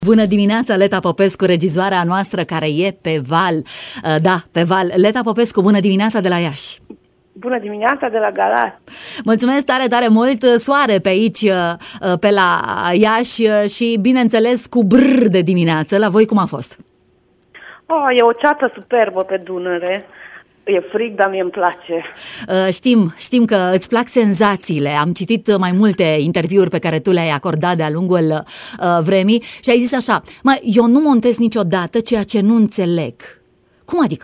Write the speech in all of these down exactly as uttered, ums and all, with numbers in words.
Bună dimineața, Leta Popescu, regizoarea noastră care e pe val. Da, pe val. Leta Popescu, bună dimineața de la Iași. Bună dimineața de la Galați. Mulțumesc tare, tare mult. Soare pe aici, pe la Iași și, bineînțeles, cu brrr de dimineață. La voi cum a fost? Oh, e o ceată superbă pe Dunăre. E frig, dar mie îmi place. Știm, știm că îți plac senzațiile. Am citit mai multe interviuri pe care tu le-ai acordat de-a lungul uh, vremii și ai zis așa: mă, eu nu montez niciodată ceea ce nu înțeleg. Cum adică?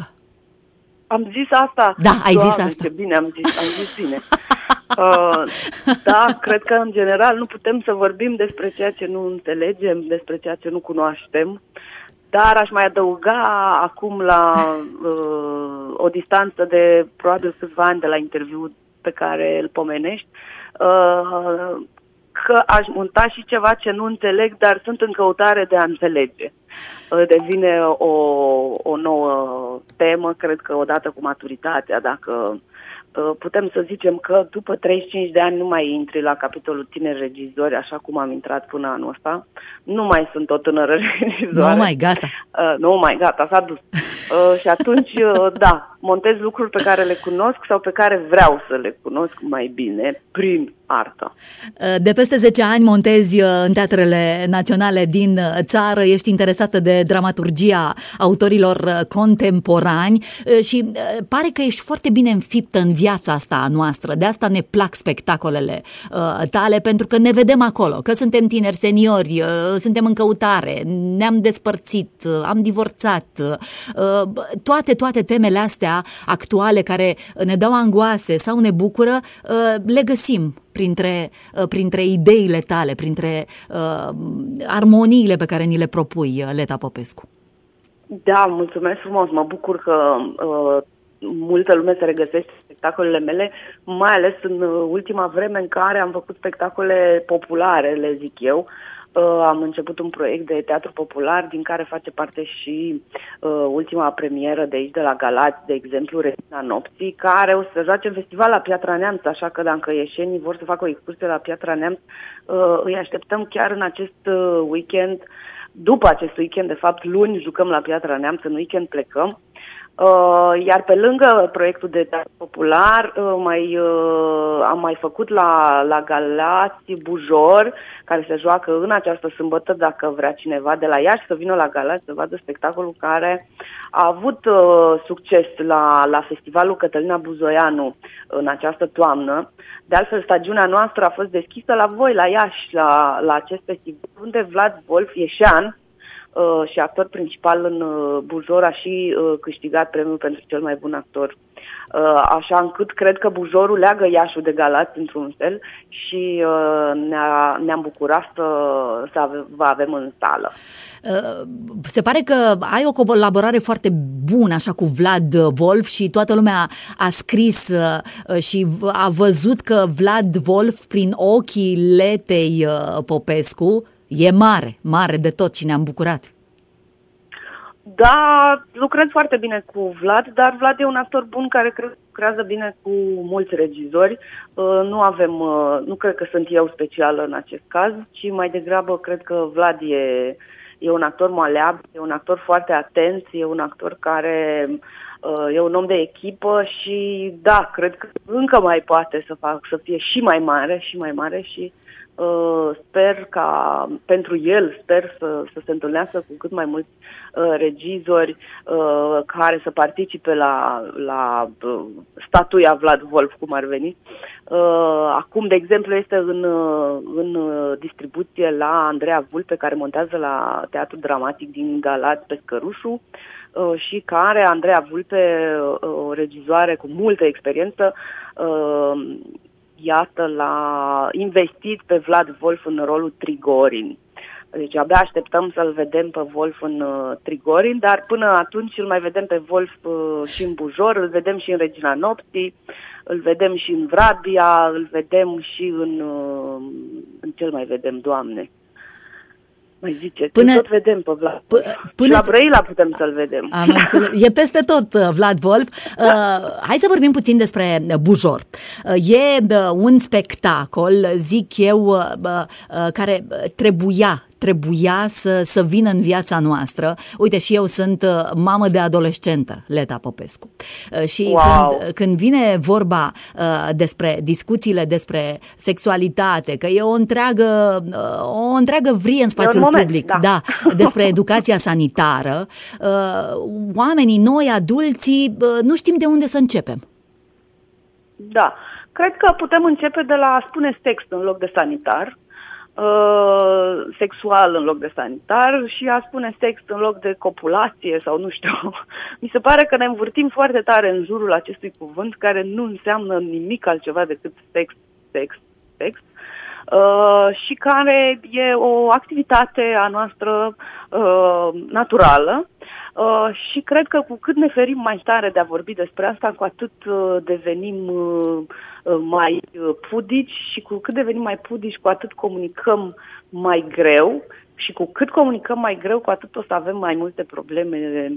Am zis asta? Da, ai Doamne, zis asta. Ce bine am zis, am zis bine. Uh, da, cred că în general nu putem să vorbim despre ceea ce nu înțelegem, despre ceea ce nu cunoaștem. Dar aș mai adăuga acum la uh, o distanță de probabil câțiva ani de la interviul pe care îl pomenești, uh, că aș monta și ceva ce nu înțeleg, dar sunt în căutare de a înțelege. Uh, devine o, o nouă temă, cred că odată cu maturitatea, dacă uh, putem să zicem că după treizeci și cinci de ani nu mai intri la capitolul tineri regizori, așa cum am intrat până anul ăsta. Nu mai sunt o tânără regizoare. Nu mai, gata. Uh, nu mai, gata, s-a dus. Uh, și atunci, uh, da, montez lucruri pe care le cunosc sau pe care vreau să le cunosc mai bine prin artă. De peste zece ani montezi în teatrele naționale din țară, ești interesată de dramaturgia autorilor contemporani și pare că ești foarte bine înfiptă în viața asta a noastră. De asta ne plac spectacolele tale, pentru că ne vedem acolo, că suntem tineri, seniori, suntem în căutare, ne-am despărțit, am divorțat. Toate, toate temele astea actuale care ne dau angoase sau ne bucură, le găsim printre, printre ideile tale, printre uh, armoniile pe care ni le propui, Leta Popescu. Da, mulțumesc frumos. Mă bucur că uh, multă lume se regăsește în spectacolele mele, mai ales în ultima vreme în care am făcut spectacole populare, le zic eu. Uh, am început un proiect de teatru popular din care face parte și uh, ultima premieră de aici, de la Galați, de exemplu, Regina Nopții, care o să se joace în festival la Piatra Neamț, așa că dacă ieșenii vor să facă o excursie la Piatra Neamț, uh, îi așteptăm chiar în acest uh, weekend. După acest weekend, de fapt, luni jucăm la Piatra Neamț, în weekend plecăm. Uh, iar pe lângă proiectul de teatru popular, uh, mai, uh, am mai făcut la, la Galați Bujor, care se joacă în această sâmbătă, dacă vrea cineva de la Iași să vină la Galați să vadă spectacolul care a avut uh, succes la, la festivalul Cătălina Buzoianu în această toamnă. De altfel, stagiunea noastră a fost deschisă la voi, la Iași, la, la acest festival, unde Vlad Wolf, ieșean, Uh, și actor principal în uh, Bujor, a și uh, câștigat premiul pentru cel mai bun actor. Uh, așa încât cred că Bujorul leagă Iașul de Galați într-un fel și uh, ne-a, ne-am bucurat să, să ave, vă avem în sală. Uh, se pare că ai o colaborare foarte bună așa cu Vlad Wolf și toată lumea a scris uh, și a văzut că Vlad Wolf prin ochii Letei uh, Popescu e mare, mare de tot și ne-am bucurat. Da, lucrez foarte bine cu Vlad, dar Vlad e un actor bun care cred că lucrează bine cu mulți regizori. Uh, nu avem, uh, nu cred că sunt eu specială în acest caz, ci mai degrabă cred că Vlad e, e un actor maleabil, e un actor foarte atent, e un actor care uh, e un om de echipă și da, cred că încă mai poate să fac, să fie și mai mare, și mai mare și Uh, sper ca pentru el, sper să, să se întâlnească cu cât mai mulți uh, regizori uh, care să participe la, la uh, statuia Vlad Wolf, cum ar veni. Uh, acum, de exemplu, este în, uh, în distribuție la Andreea Vulpe, care montează la Teatru Dramatic din Galați, pe Scărușu, uh, și care, Andreea Vulpe, uh, o regizoare cu multă experiență, uh, iată, l-a investit pe Vlad Wolf în rolul Trigorin. Deci abia așteptăm să-l vedem pe Wolf în uh, Trigorin, dar până atunci îl mai vedem pe Wolf uh, și în Bujor, îl vedem și în Regina Nopții, îl vedem și în Vrabia, îl vedem și în... Uh, în ce mai vedem, Doamne? Mai ziceți, până, tot vedem pe Vlad. P- până la Brăila putem să-l vedem. Am înțeles. E peste tot Vlad Wolf. Uh, hai să vorbim puțin despre Bujor. Uh, e uh, un spectacol, zic eu, uh, uh, care trebuia, trebuia să, să vină în viața noastră. Uite, și eu sunt mamă de adolescentă, Leta Popescu. Și wow. când, când vine vorba uh, despre discuțiile despre sexualitate, că e o întreagă, uh, o întreagă vrie în spațiul moment, public, da. da, despre educația sanitară, uh, oamenii, noi, adulții, uh, nu știm de unde să începem. Da, cred că putem începe de la a spune sex în loc de sanitar, uh, sexual în loc de sanitar și a spune sex în loc de copulație sau nu știu. Mi se pare că ne învârtim foarte tare în jurul acestui cuvânt care nu înseamnă nimic altceva decât sex, sex, sex. Uh, și care e o activitate a noastră uh, naturală. Uh, și cred că cu cât ne ferim mai tare de a vorbi despre asta, cu atât uh, devenim uh, mai uh, pudici și cu cât devenim mai pudici, cu atât comunicăm mai greu și cu cât comunicăm mai greu, cu atât o să avem mai multe probleme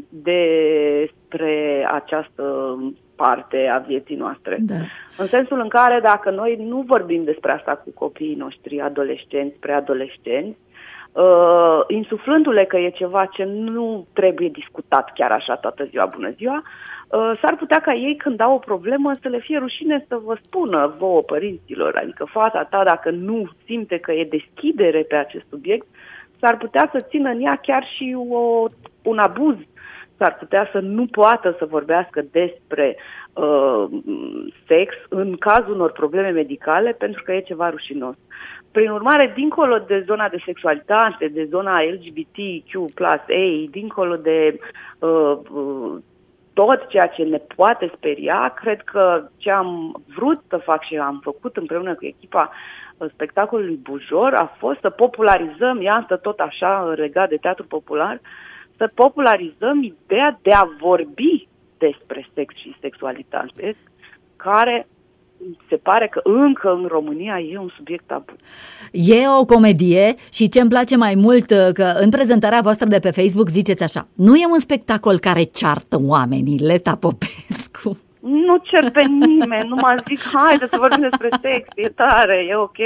despre această parte a vieții noastre. Da. În sensul în care dacă noi nu vorbim despre asta cu copiii noștri, adolescenți, preadolescenți, Uh, insuflându-le că e ceva ce nu trebuie discutat chiar așa toată ziua, bună ziua, uh, s-ar putea ca ei când au o problemă să le fie rușine să vă spună vouă părinților, adică fata ta dacă nu simte că e deschidere pe acest subiect, s-ar putea să țină în ea chiar și o, un abuz, s-ar putea să nu poată să vorbească despre uh, sex în cazul unor probleme medicale pentru că e ceva rușinos. Prin urmare, dincolo de zona de sexualitate, de zona L G B T Q plus A, dincolo de uh, uh, tot ceea ce ne poate speria, cred că ce am vrut să fac și am făcut împreună cu echipa uh, spectacolului Bujor a fost să popularizăm, iată tot așa legat de teatru popular, să popularizăm ideea de a vorbi despre sex și sexualitate, care se pare că încă în România e un subiect tabu. E o comedie și ce îmi place mai mult, că în prezentarea voastră de pe Facebook ziceți așa: nu e un spectacol care ceartă oamenii, Leta Popescu. Nu cer pe nimeni, nu mă zic, haide să vorbim despre sex, e tare, e ok.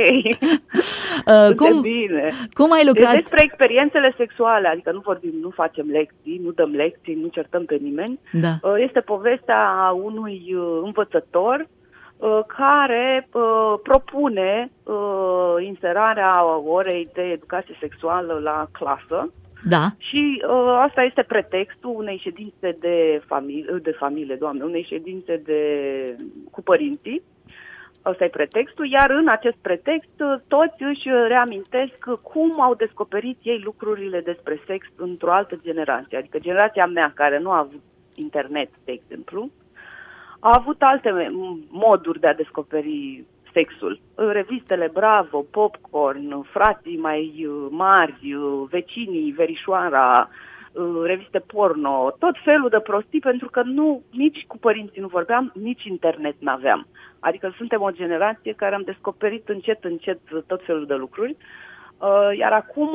Uh, cum, bine. Cum ai lucrat? E despre experiențele sexuale, adică nu vorbim, nu facem lecții, nu dăm lecții, nu certăm pe nimeni. Da. Uh, este povestea unui învățător care uh, propune uh, inserarea orei de educație sexuală la clasă. Da. Și uh, asta este pretextul unei ședințe de familie, de familie, Doamne, unei ședințe de cu părinții. Asta e pretextul, iar în acest pretext toți își reamintesc cum au descoperit ei lucrurile despre sex într-o altă generație. Adică generația mea, care nu a avut internet, de exemplu, a avut alte moduri de a descoperi sexul. Revistele Bravo, Popcorn, frații mai mari, vecinii, verișoara, reviste porno, tot felul de prostii, pentru că nu, nici cu părinții nu vorbeam, nici internet n-aveam. Adică suntem o generație care am descoperit încet, încet tot felul de lucruri. Iar acum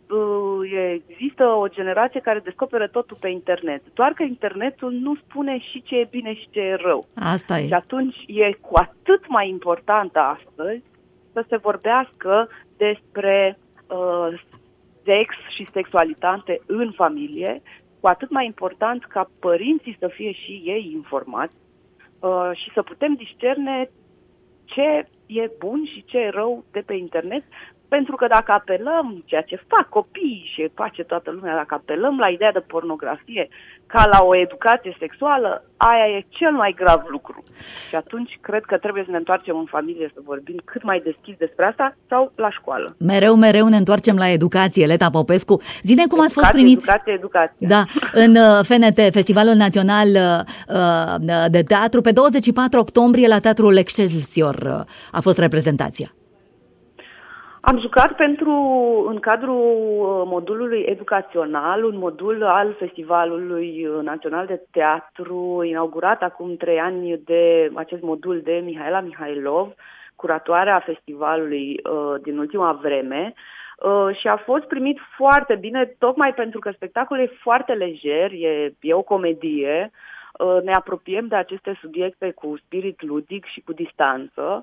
există o generație care descoperă totul pe internet. Doar că internetul nu spune și ce e bine și ce e rău. Asta e. Și atunci e cu atât mai important astăzi să se vorbească despre uh, sex și sexualitate în familie, cu atât mai important ca părinții să fie și ei informați uh, și să putem discerne ce e bun și ce e rău de pe internet. Pentru că dacă apelăm, ceea ce fac copiii și face toată lumea, dacă apelăm la ideea de pornografie ca la o educație sexuală, aia e cel mai grav lucru. Și atunci cred că trebuie să ne întoarcem în familie să vorbim cât mai deschis despre asta sau la școală. Mereu, mereu ne întoarcem la educație, Leta Popescu. Zine cum educație, ați fost primiți... Educație, educație. Da, în F N T, Festivalul Național de Teatru, pe douăzeci și patru octombrie la Teatrul Excelsior a fost reprezentația. Am jucat pentru, în cadrul modulului educațional, un modul al Festivalului Național de Teatru, inaugurat acum trei ani de acest modul de Mihaela Mihailov, curatoarea festivalului uh, din ultima vreme, uh, și a fost primit foarte bine, tocmai pentru că spectacolul e foarte lejer, e, e o comedie, uh, ne apropiem de aceste subiecte cu spirit ludic și cu distanță.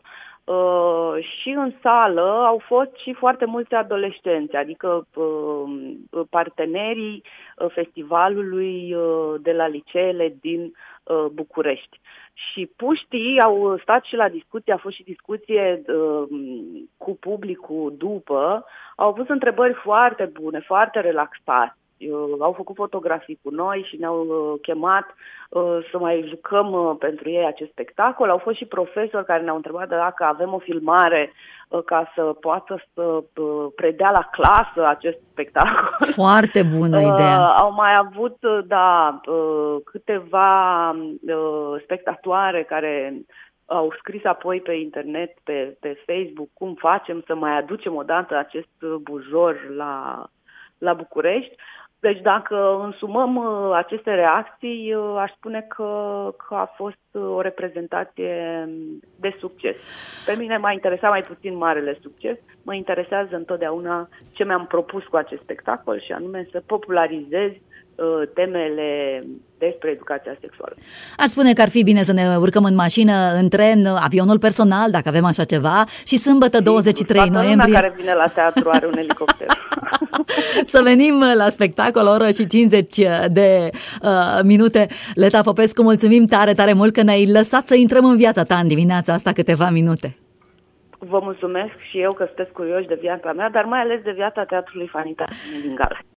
Uh, și în sală au fost și foarte mulți adolescenți, adică uh, partenerii uh, festivalului uh, de la liceele din uh, București. Și puștii au stat și la discuție, a fost și discuție uh, cu publicul după, au avut întrebări foarte bune, foarte relaxate. Uh, au făcut fotografii cu noi și ne-au uh, chemat uh, să mai jucăm uh, pentru ei acest spectacol. Au fost și profesori care ne-au întrebat dacă avem o filmare uh, ca să poată să uh, predea la clasă acest spectacol. Foarte bună idea. Uh, au mai avut, uh, da, uh, câteva uh, spectatoare care au scris apoi pe internet, pe, pe Facebook, cum facem să mai aducem odată acest bujor la, la București. Deci dacă însumăm uh, aceste reacții, uh, aș spune că, că a fost uh, o reprezentație de succes. Pe mine m-a interesat mai puțin marele succes, mă interesează întotdeauna ce mi-am propus cu acest spectacol și anume să popularizez uh, temele despre educația sexuală. Aș spune că ar fi bine să ne urcăm în mașină, în tren, avionul personal, dacă avem așa ceva, și sâmbătă douăzeci și trei noiembrie... Toată lumea care vine la teatru are un elicopter. Să venim la spectacol, o oră și cincizeci de uh, minute. Leta Popescu, mulțumim tare, tare mult că ne-ai lăsat să intrăm în viața ta în dimineața asta câteva minute. Vă mulțumesc și eu că sunteți curioși de viața mea, dar mai ales de viața Teatrului Fanita din Gala.